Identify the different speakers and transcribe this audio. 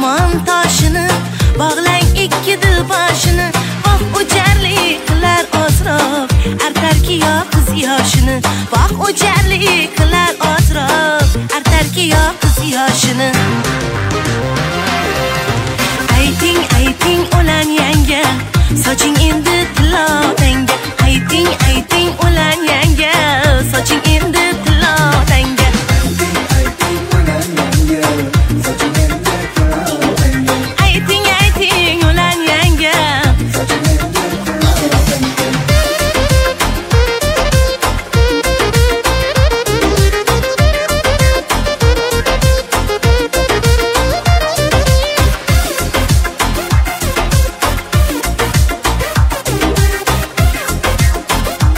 Speaker 1: armon toshini, bog'lang ikki dil boshini. Vaq o'jarlik qilar ozroq, artarki yo qiz yoshini. Vaq o'jarlik qilar ozroq, artarki yo qiz yoshini. Ayting, o'lan yanga, soching endi tilobanga. Ayting, o'lan